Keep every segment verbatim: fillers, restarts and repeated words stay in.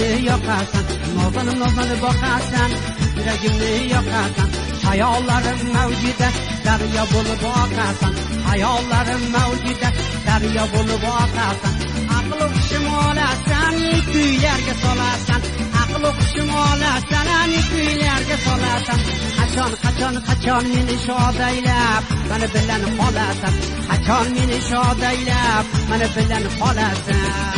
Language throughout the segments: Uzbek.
yoqasan, nozlanib nozlanib boqasan, yuragimni yoqasan. Hayollarim mavjida daryo bo'lib oqasan, hayollarim mavjida daryo bo'lib oqasan. Aql o'qishim olasan, kuylarga solasan, aql o'qishim olasan, kuylarga solasan. Qachon qachon qachon meni shodaylab meni bilan qolasan, qachon meni shodaylab meni bilan qolasan.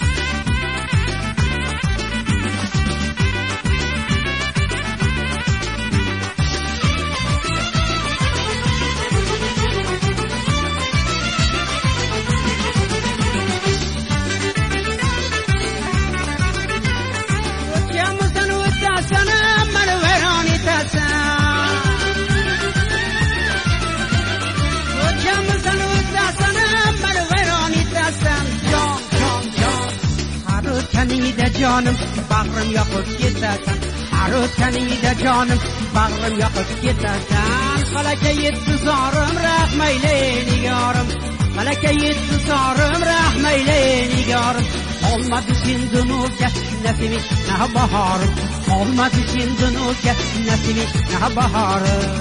O'tganingda jonim bag'rim yoqib ketasan, har o'tganingda jonim bag'rim yoqib ketasan. Falakka yetdi zorim rahmayli nigorim, falakka yetdi zorim rahmayli nigorim. Olmadi sendin o'zga nasibim na bahorim, olmadi sendin o'zga nasibim na bahorim.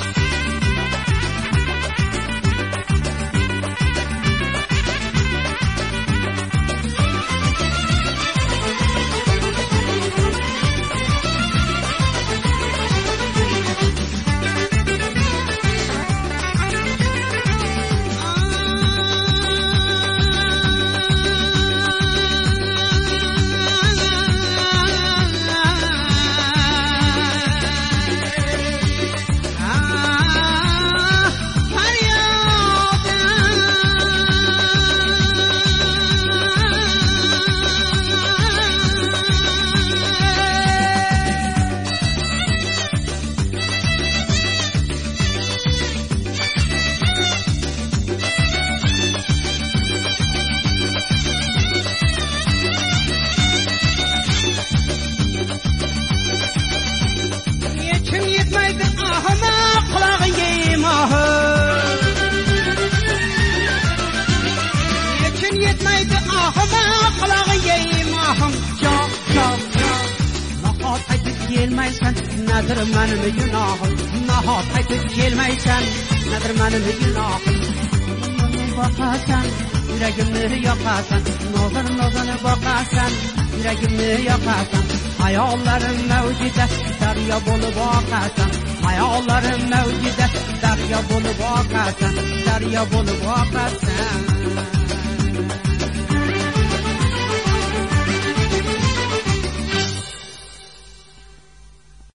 Nadir menim günahım, nahot qaytib kelmaysan, nadir menim günahım. Boqasan, yuragimni yoqasan, nozan nozan boqasan, yuragimni yoqasan. Hayollarim mavjida daryo bo'lib oqasan, hayollarim mavjida daryo bo'lib oqasan, daryo bo'lib oqasan.